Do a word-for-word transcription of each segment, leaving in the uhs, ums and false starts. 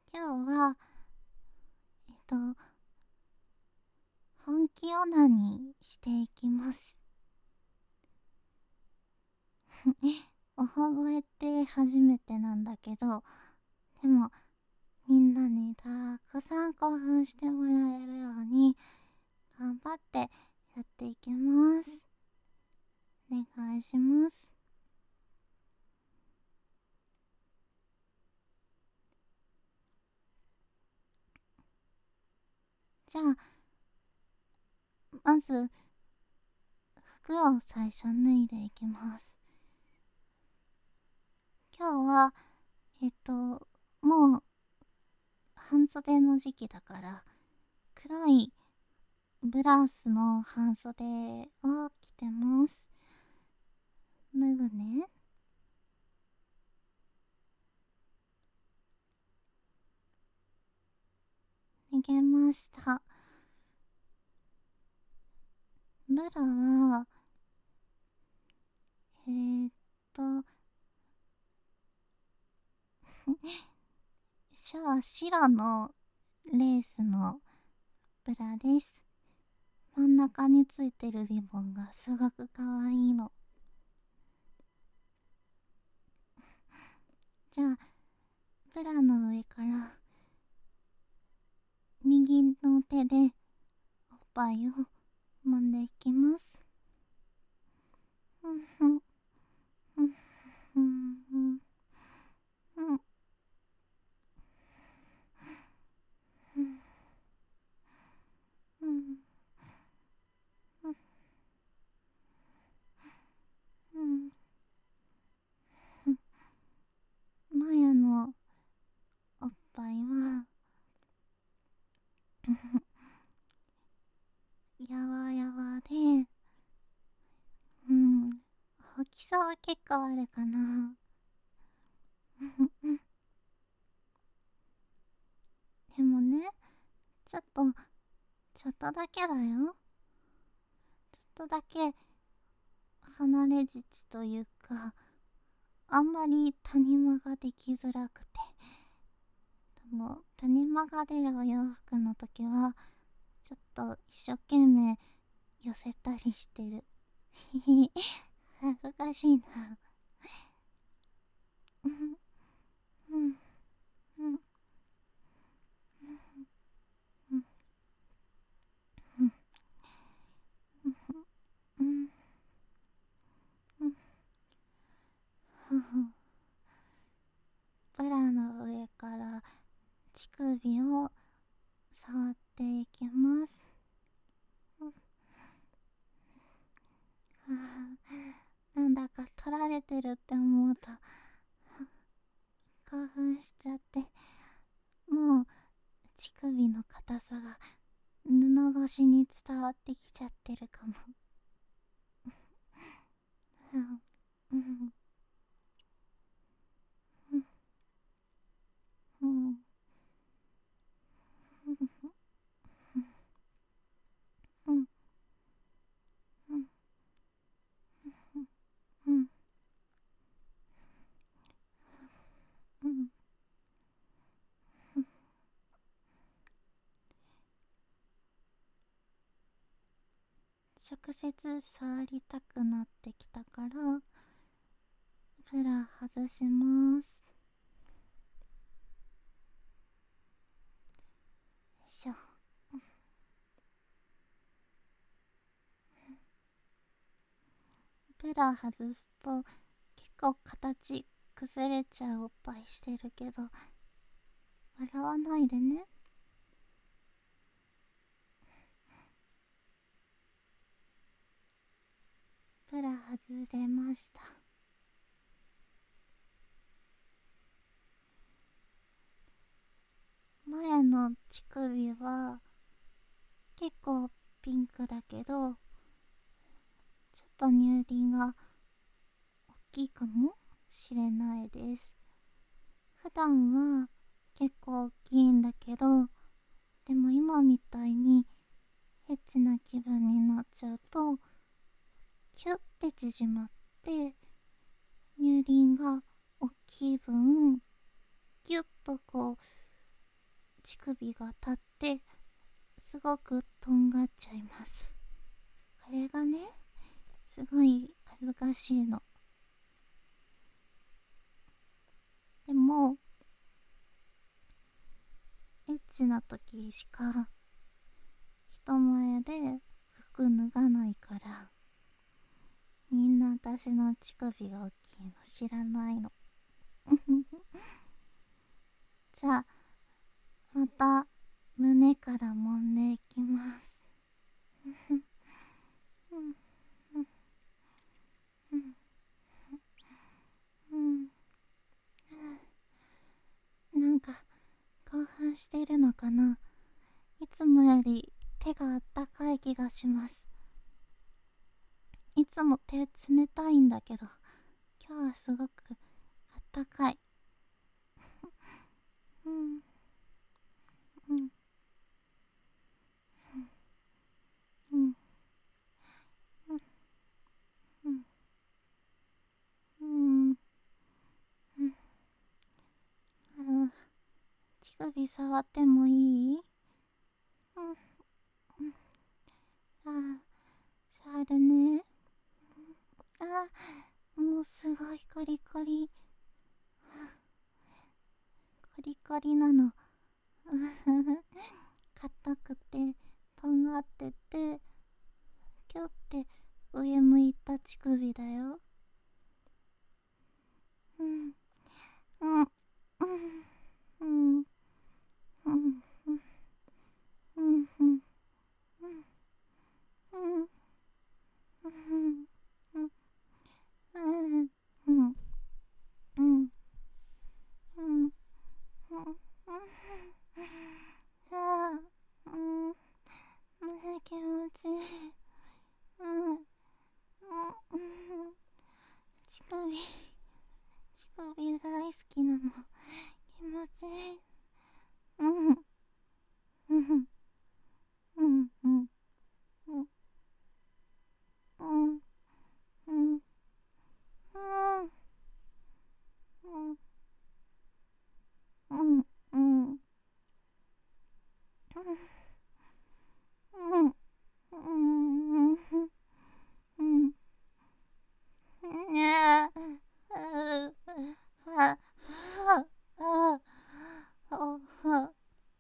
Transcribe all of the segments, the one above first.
今日は、えっと、本気オナニーしていきます。おは声って初めてなんだけど、でも、みんなにたくさん興奮してもらえるように、頑張ってやっていきます。お願いします。じゃあ、まず、服を最初脱いでいきます。今日は、えっと、もう、半袖の時期だから、黒いブラウスの半袖を着てます。脱ぐね。脱げました。ブラは、えーっと、シャは白のレースのブラです。真ん中についてるリボンがすごくかわいいの。じゃあ、ブラの上から右の手でおっぱいを揉んでいきます。ふんふんふんふんふんふんふんふんふん。マヤのおっぱいはやわやわで、うん、大きさは結構あるかな。でもね、ちょっと、ちょっとだけだよ。ちょっとだけ離れ乳というか、あんまり谷間ができづらくて、あの谷間が出るお洋服の時はちょっと一生懸命寄せたりしてる。恥ずかしいな。うんうんうんうんうんうんうんブラの上から乳首を触っていきます。なんだか取られてるって思うと興奮しちゃって、もう乳首の硬さが布越しに伝わってきちゃってるかも。うんうんうんうんうんうんうんうん直接触りたくなってきたから、ブラ外します。よいしょ。ブラ外すと結構形崩れちゃうおっぱいしてるけど、笑わないでね。ブラ外れました。前の乳首は結構ピンクだけど、ちょっと乳輪が大きいかもしれないです。普段は結構大きいんだけど、でも今みたいにエッチな気分になっちゃうとキュッて縮まって、乳輪が大きい分ギュッとこう乳首が立ってすごくとんがっちゃいます。これがね、すごい恥ずかしいの。でもエッチな時しか人前で服脱がないから、みんな私の乳首が大きいの知らないの。じゃあまた胸から揉んでいきます。なんか興奮してるのかな。いつもより手があったかい気がします。いつも手冷たいんだけど、今日はすごくあったかい。うんうんうんうんうんうんうんうん。乳首触ってもいい？うんうん。ああ、触るね。ああ、もうすごいコリコリ。コリコリなの。硬くてとんがってて、キュって上向いた乳首だよ。うんうんうんうんうんうんうんうんうんうんうんうんうんうんうんうんああ、うん、胸気持ちいい。うん、うん、うん、乳首、乳首大好きなの。気持ちいい。うん、うん、うん、うん、うん、うん、うん、うん、うん、うん、うん、うん、うん、にゃあ、あ、あ、あ、あ、あ、あ、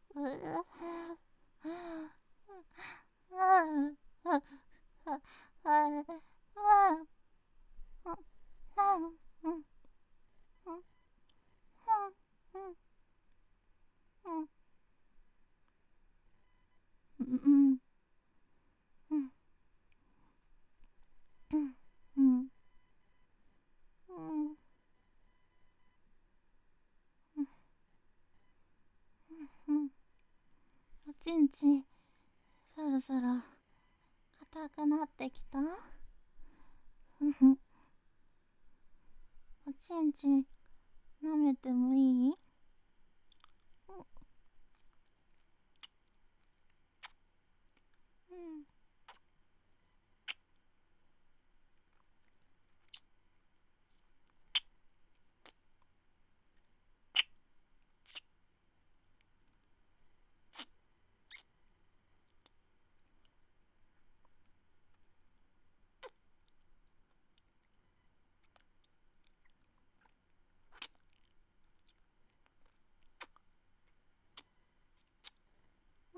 おちんちんそろそろ硬くなってきた？おちんちん舐めてもいい？うん。うん。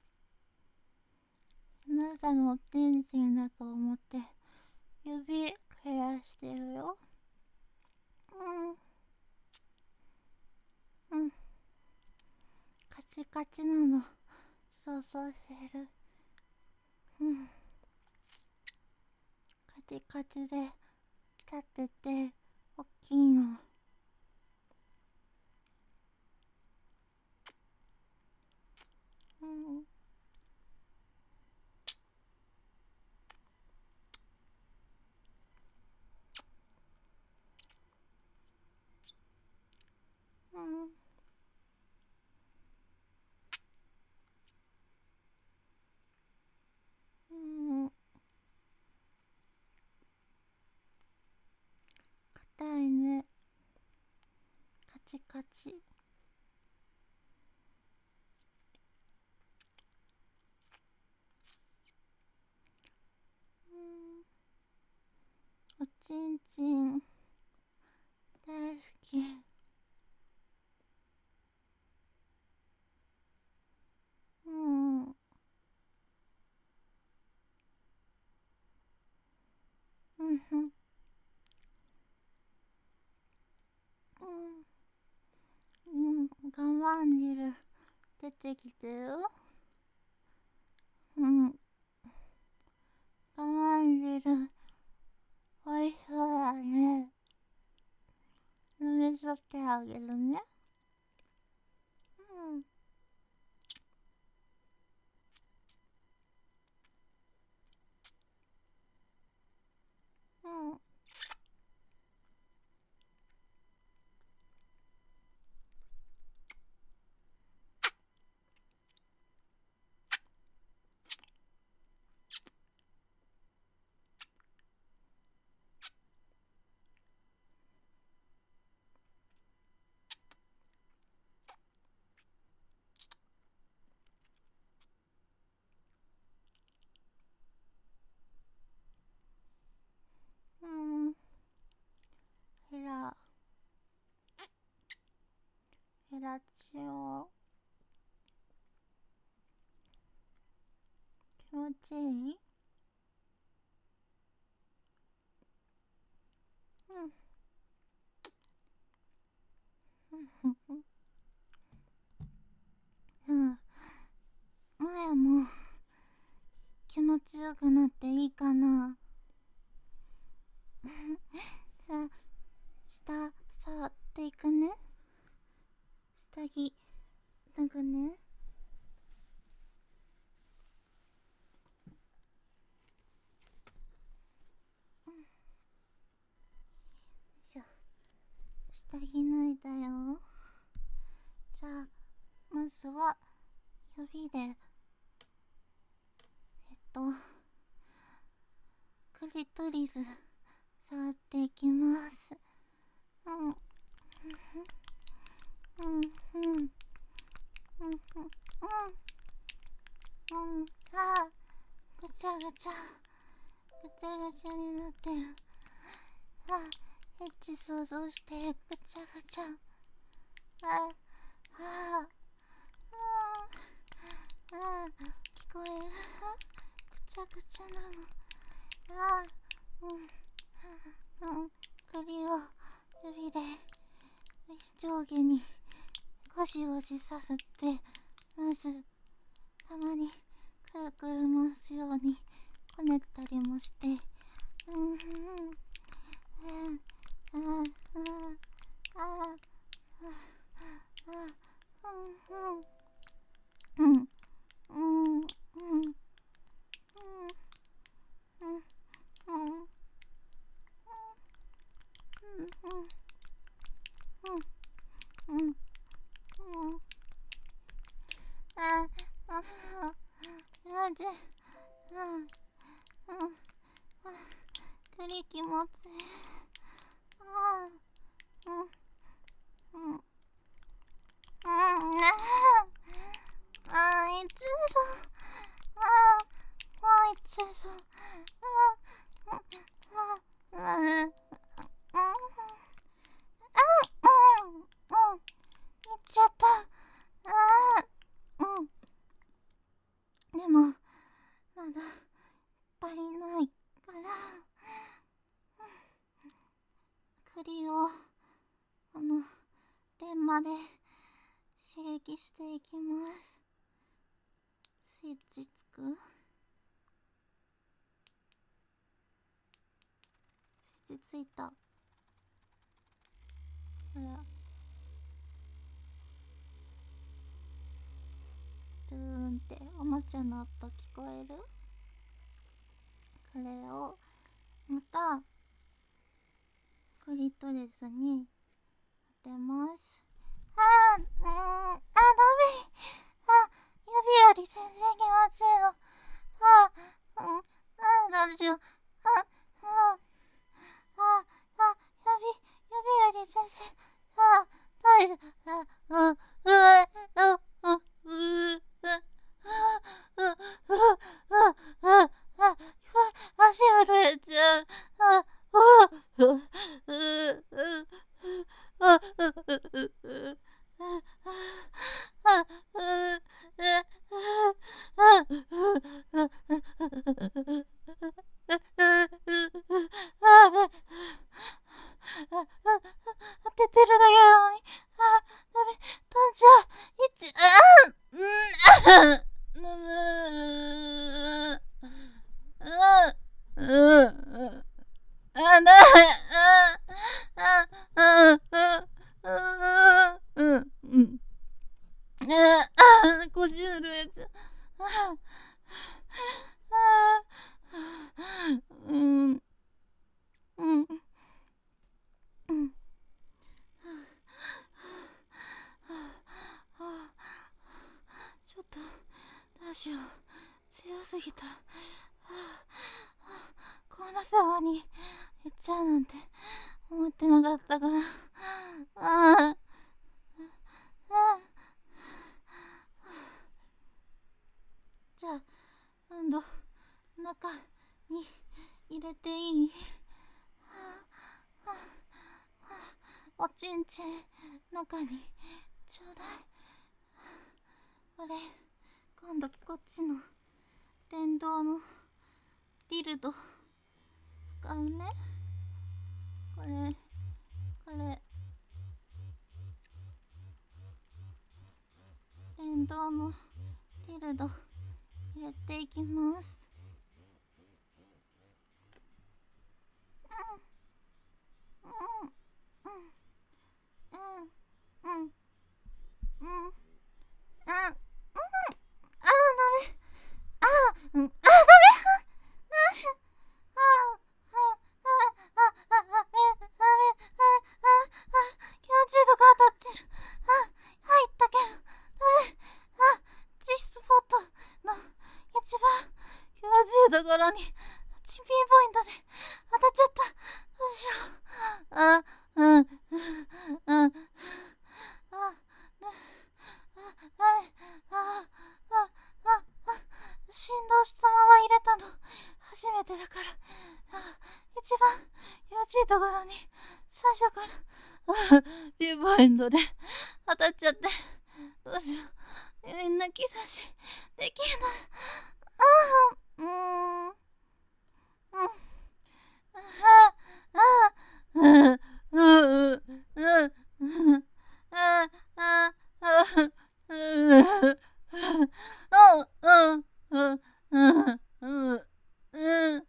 あなたのおちんちんだと思って指増やしてるよ。うん。うん。カチカチなの想像してる。うん。カチカチで立ってて大きいの。うん。うん。うん。硬いね。カチカチ。 ちんちん大好き。うんうんふんうんうん我慢汁出てきてよ。うん我慢汁おいしそうだね。飲み取ってあげるね。うんうんうんヘラヘラチオ気持ちいい。うんうんうん前も気持ちよくなっていいかな。さあ下触っていくね。下着脱ぐね。よいしょ下着脱いだよ。じゃあまずは指でえっとクリトリス触っていきます。うんうんうんうんうんうんああぐちゃぐちゃぐちゃぐちゃになってる。ああエッチ想像してぐちゃぐちゃ。ああああああ聞こえる。ぐちゃぐちゃなの。ああうんうん首を指で上下にゴシゴシさせて、まずたまにくるくる回すようにこねったりもして、うんうんうんあああああああうんうんうんうんうんうんうんうんうんうんあああじゃあうん栗気持ちいい。ああうんうんうんああいっちゃいそう。ああもういっちゃいそう。ああああうんうんうんうんいっちゃった。ああうんでもまだ足りないから栗をこの電マで刺激していきます。スイッチつく？スイッチついた。ほらドゥーンっておもちゃの音聞こえる？これをまたクリトリスに当てます。あーうんあダメ。あ指より全然気持ちいいの。あうんあどうしよう。ああああ指指より全然あ大丈夫。あううえううううあああ足震えちゃう。ああ当ててるだけなのに。あ、ダメ。飛んじゃう。一、あうん、あ、うん、うん、あ、だ、あ、あ、あ、あ、あ、うん、うん。あ、あ、腰震えちゃう。あ、あ、うん、うん、うん、うん。ちょっと、どうしよう。強すぎた。こんなそばに行っちゃうなんて思ってなかったから。ああ、あじゃあ、今度、中に入れていい？おちんちん中にちょうだい。これ、今度こっちの電動のディルド使うね。これ、これ、電動のディルド入れていきます。うん、うん、うん、うん、うん、うん、うん、あ、うん、あ、ダメ。あ、うん、あ、ダメ。ダメ。あ、あ、あ、あ、あ、ダメ、ダメ、ダメ、あ、あ、気持ちいいとこ当たってる。あ、入ったけど、ダメ。あ、G スポットの一番気持ちいいところに、チンピンポイントで当たっちゃった。どうしよう。あ、うん、うん、うん、あ、ダメ、あ、あ、あ、あ、振動したまま入れたの初めてだから、あ、一番気持ちいいところに最初からピンポイントで当たっちゃって、どうしよう。みんなキスしできない。ああ、うーん、うん、ああ、うん、うん、うん、うん、ああ、ああ、うん、うん、うん、うん、うん、うん、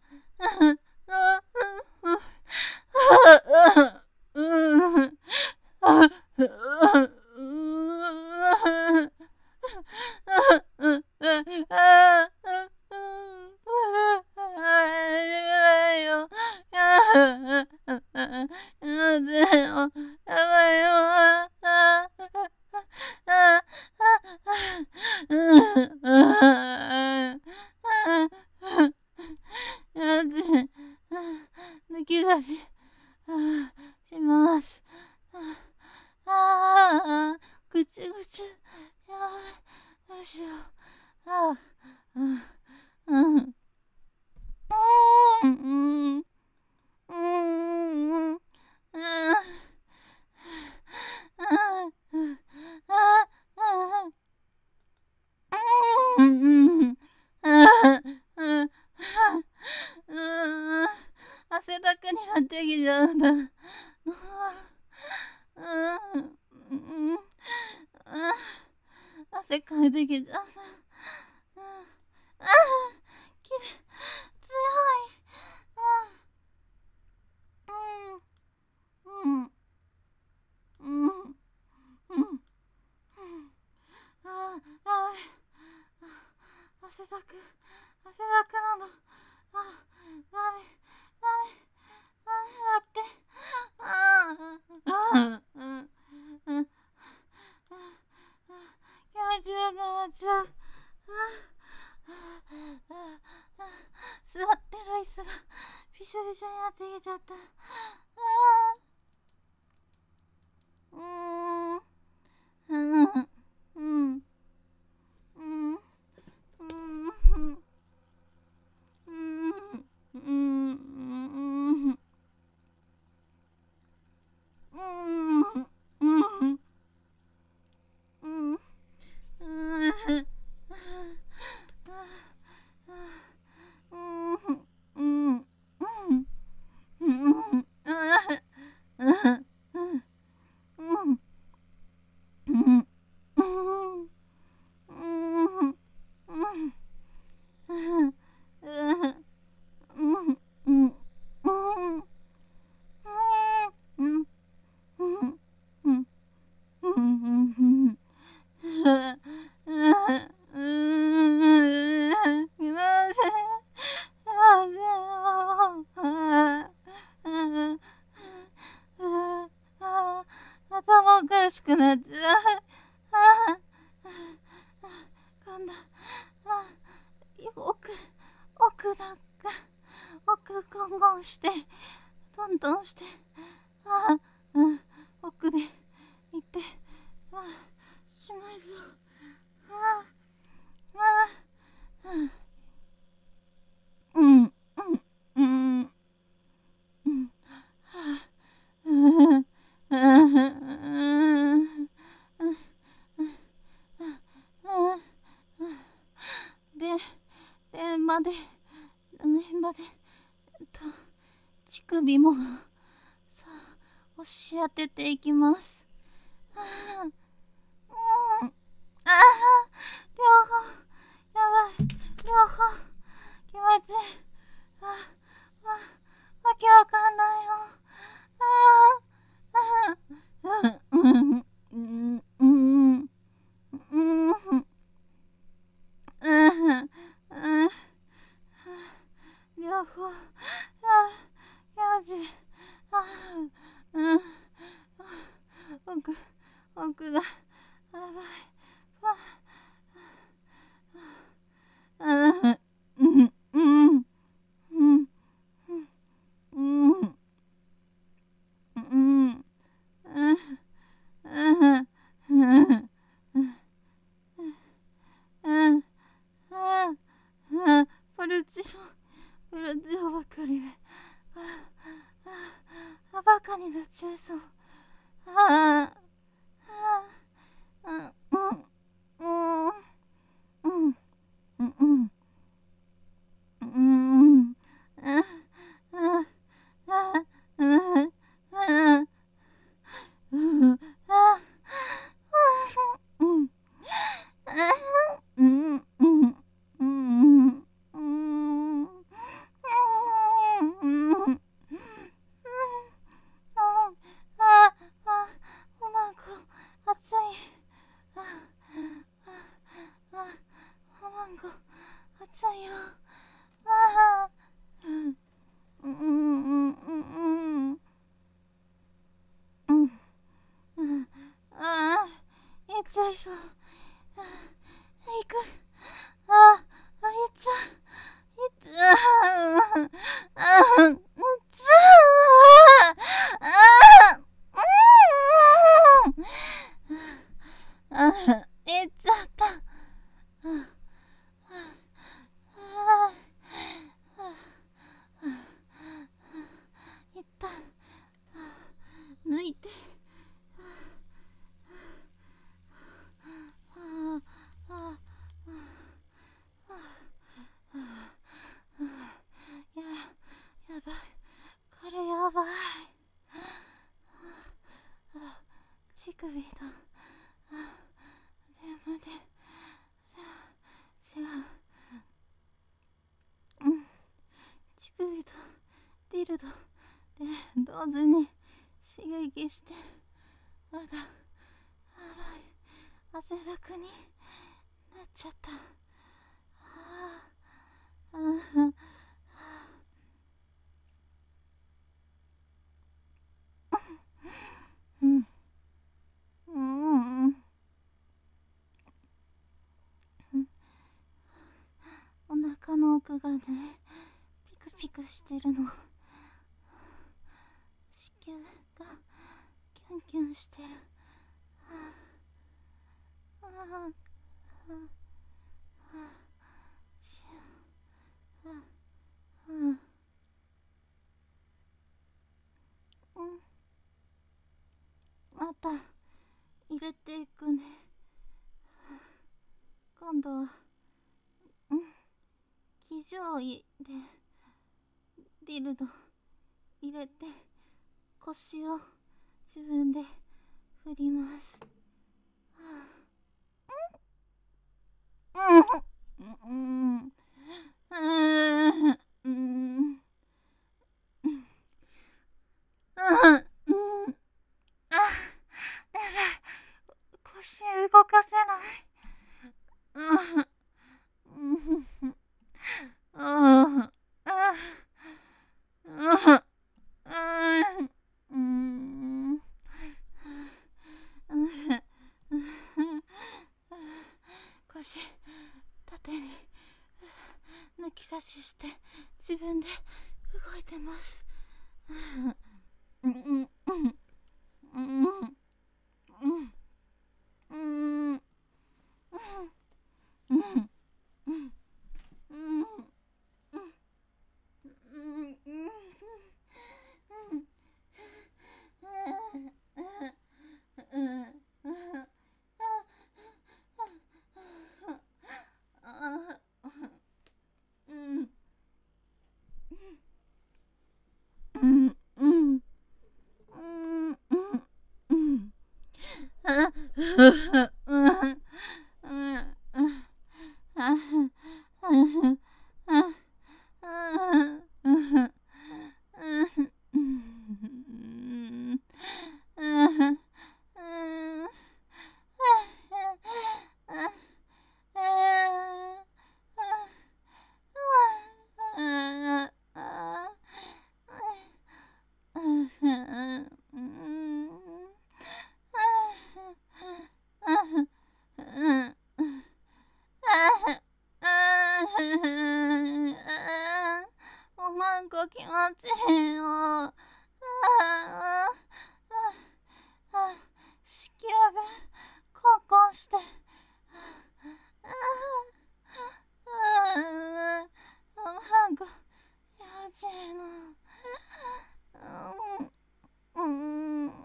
抜き出しします。ああ、ぐちぐち。やばい。どうしよう。ああ、うん、うん、うん、うん、うん、うん、うん、汗だくになってきちゃうんだ。うん、うん、汗かいてきちゃう。ああ、きれい、強い。あうん、うん、うん、うん、うん。ああ、あ、汗だく、汗だくなの。あ、ダメ、ダメ、ダメだって。ああ、うん、うん、うん、気持ちよくなっちゃう。座ってる椅子がびしょびしょになってきちゃった。ああ、うーん、うん、うん、うん、うん、うん、うん、うん、うん、 なっちゃう。ああ、今度、あ奥、奥だが、奥ゴンゴンして、トントンして、ああ、うん、奥で行って、ああ、しまいぞ。ああ、ああ、うん、うん、うん、うん、はあ、うん、うん、うん、で、電話で、電話で、と、乳首も、さあ、押し当てていきます。ああ、うん、ああ、両方、やばい、両方、気持ちいい。ああ、わけわかんないよ。ああ、ああ、うん、うん、うん、うん、うん、うん、両方、ああ、気持ちいい。ああ、うん、奥、奥が、やばい。ああ、うん、うん、うん、うん、うん、うん、うん、うん、うん、うん、うん、ポルチオ、ポルチオばかりで、ああ、バカになっちゃいそう。ああ、ああ、うん、うん、うん、うん、うん、うん、ああ、ああ、うん、ああ、うん、ああ、うん、うん、うん、うん、うん、うん、うん、ああ、あ、おまんこ、熱い。ああ、あ、おまんこ、熱いよ。ああ、うん、うん、うん、うん、うん、うん、うん、ああ、いっちゃいそう。ああ、行く。ああ、あ、いっちゃう。いっちゃう。ああ、いっちゃう。ああ、うん。ああ、いっちゃった。ああ、ああ、いった。抜いて。ああ、ああ、や、やばい。これやばい。あ、乳首と、あ、でもで、違う。うん、乳首とディルドで同時に刺激して、まだ、やばい。汗だくになっちゃった。ああ、ああ、うん、うん、うん、お腹の奥がね、ピクピクしてるの。子宮がキュンキュンしてる。ああ、ああ、ああ、しゅ、ああ、うん、うん、また入れていくね。今度は、うん、騎乗位でディルド入れて腰を自分で振ります。うん、うん、うん、うん、うん、うん、あ、やばい、腰動かせない。うん、うん、うん、うん、うん、うん、 差しして自分で動いてます。うんうんうんうんうんうんうんうんうんうんうんうんおまんこ気持ちいいよ。ああ子宮がコンコンして。ああおまんこ気持ちいいの。うんうん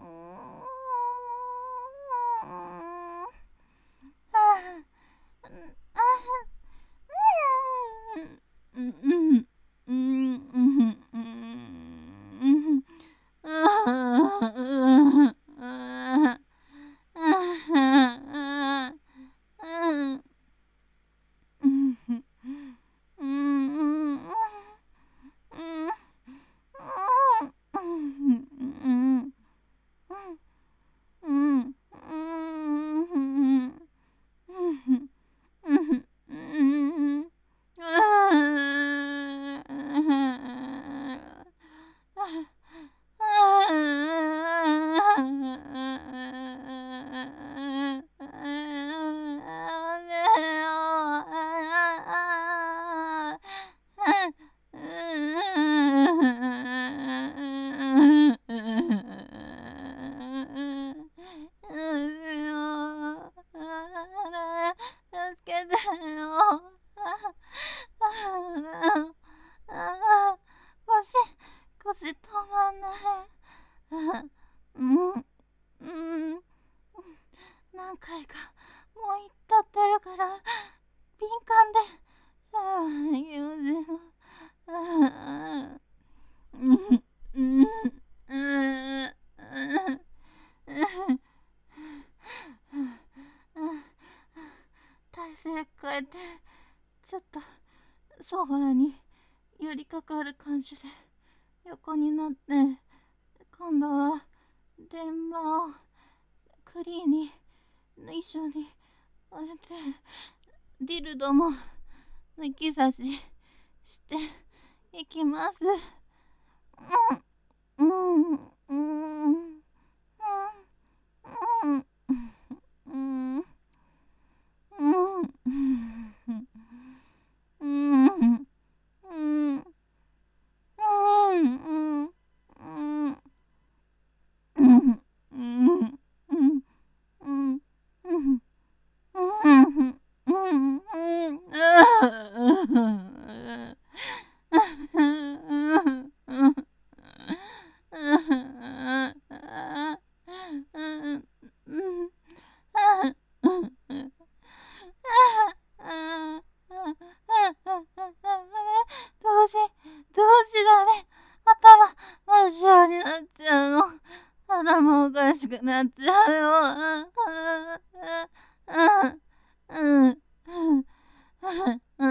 助けてよ。腰、腰止まんない。うん、うん、何回かもう言ったってるから敏感でさ気持ちいいの。うんうんうん体勢変えてちょっとソファーに寄りかかる感じで横になって、今度は電話をクリーに一緒に置いてディルドも抜き差ししていきます。うんうんうんうんうんうんうん同時、同時だね。頭、真っ白になっちゃうの。頭おかしくなっちゃうよ。うん、うん、うん、うん。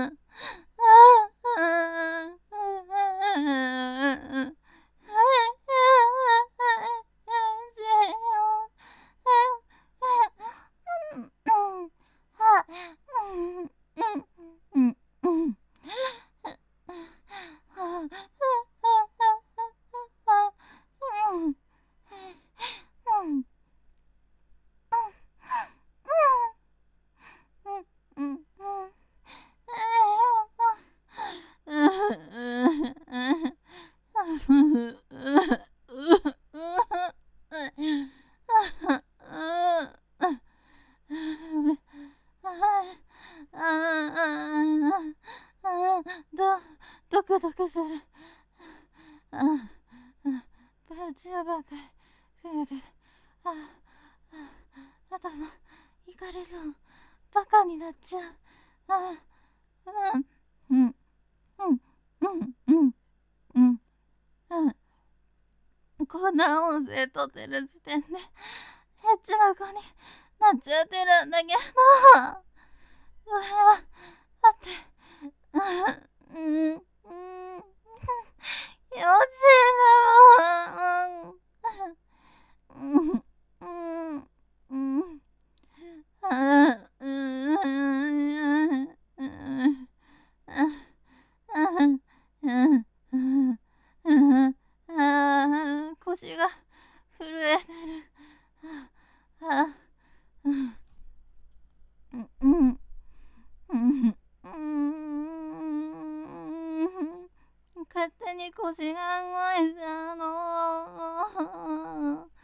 する。ああ、プチやばかい。せめて、ああ、頭、いかれそう。バカになっちゃう。ああ、うん、うん、うん、うん、うん、うん。こんな音声とってる時点で、エッチな子になっちゃってるんだけど、それは、だって、うん、うん、幼稚園だもん。うん、うん、うん、あうん、うん、うん、うん、うん、ああ、腰が震えてる。あ、うん、うん、うん、うん、勝手に腰が動いちゃうの。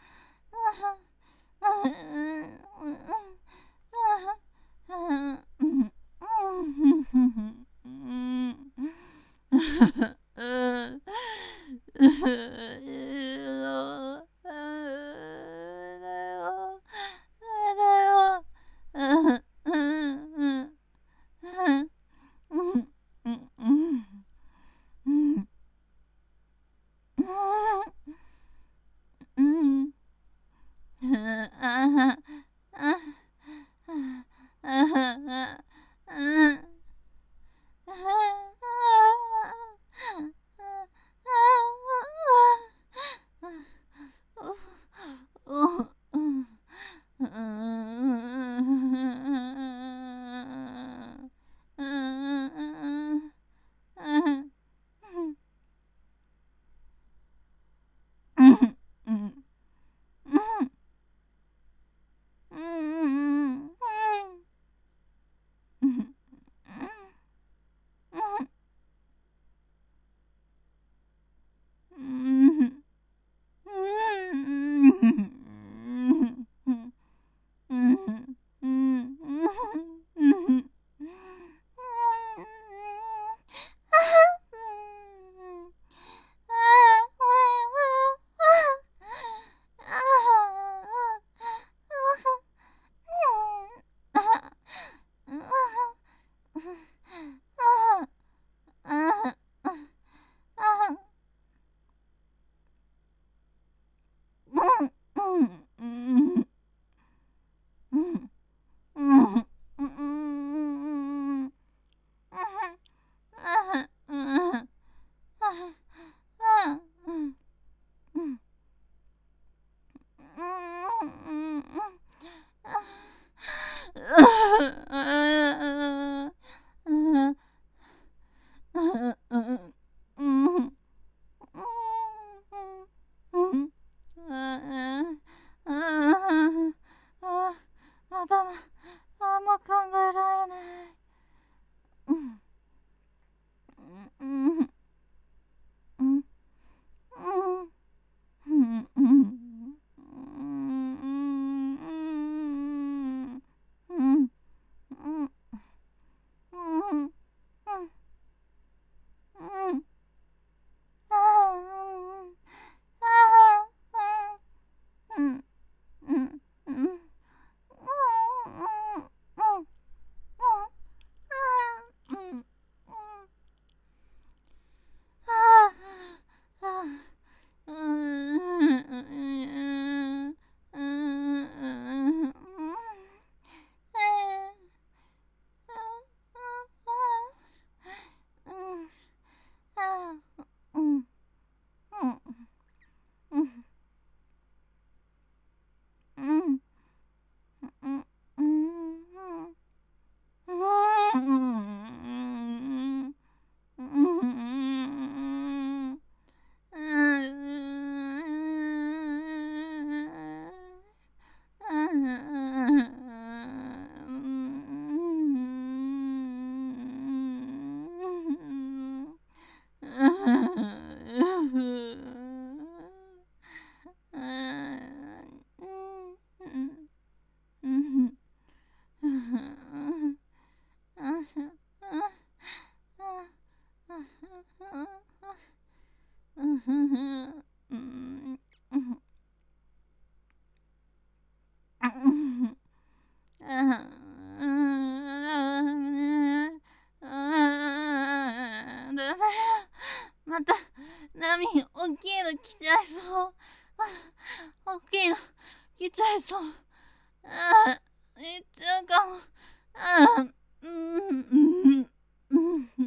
いちゃいそう。ああ、いっちゃうかも。ああ、うん、うん、うん。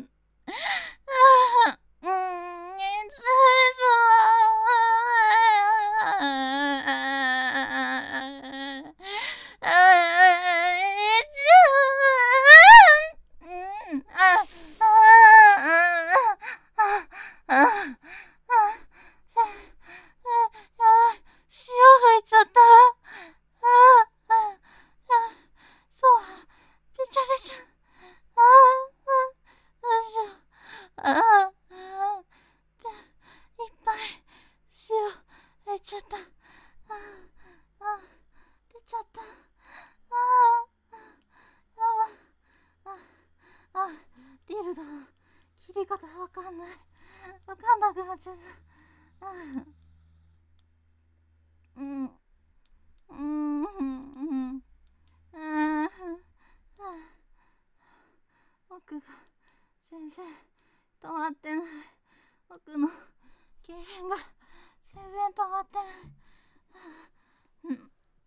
ああ、うん、いっちゃいそう。ああ、いっちゃう。うん、ああ、ああ、ああ、ああ、塩吹いちゃった。ああ、ああ、そう、べちゃべちゃ。ああ、どうしよう。ああ、ああ、いっぱい塩吹いちゃった。ああ、ああ、出ちゃった。ああ、やばい。ああ、ディルドの切り方わかんない。わかんなくなっちゃった。ああ、うん、うん、うん、うん。ああ、奥が全然止まってない。奥の痙攣が全然止まってない。うん、うん。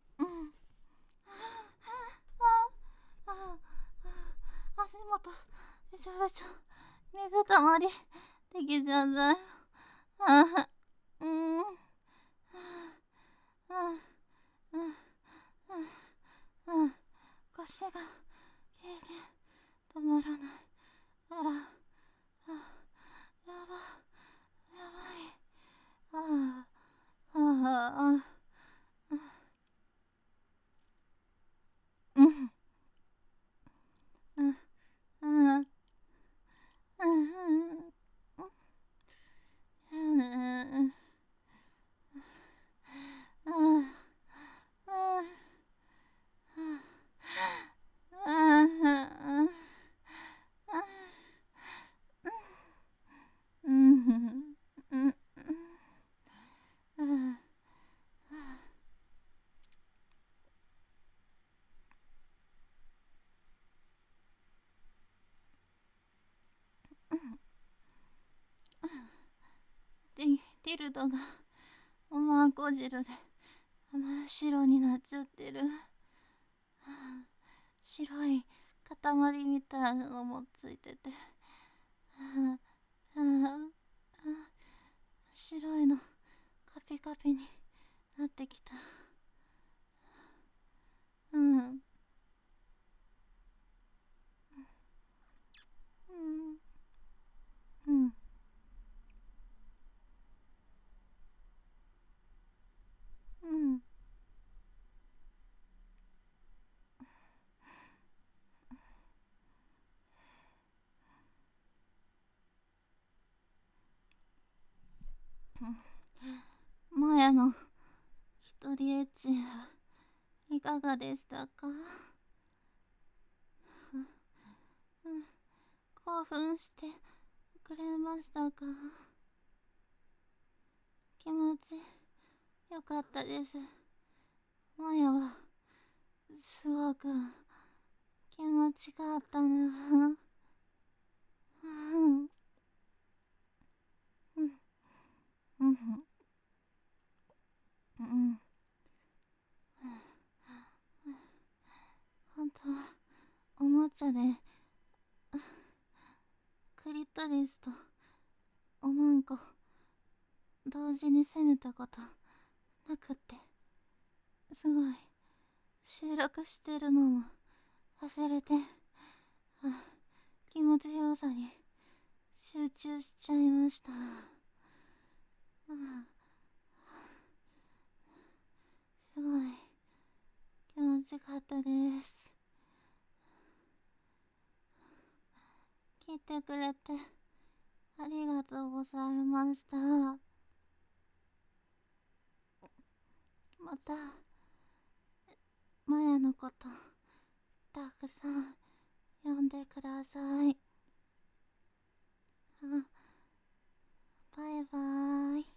ああ、足元べちょべちょ水たまりできちゃったよ。ああ、うん。ああ、ああ、ああ、腰が痙攣止まらない。あら、あ、やば、やばい。ああ、ああ、あ、うん、うん、うん、うん、うん、うん、うん、うん、うん、うん、うん、うん、ディディルドがおまんこ汁で真っ白になっちゃってる。白い塊みたいなのもついてて、ああ、白いのカピカピになってきた。うん、うん、うん、うん、うん。マヤの一人エッチいかがでしたか？うん、興奮してくれましたか？気持ちよかったです。マヤはすごく気持ちがあったな。うん、うん、うん、うん。本当はおもちゃでクリトリスとおまんこ同時に攻めたことなくって、すごい収録してるのも忘れて、あ、気持ちよさに集中しちゃいました。あ、すごい気持ちよかったです。聞いてくれてありがとうございました。またマヤのことたくさん読んでください。あ、バイバーイ。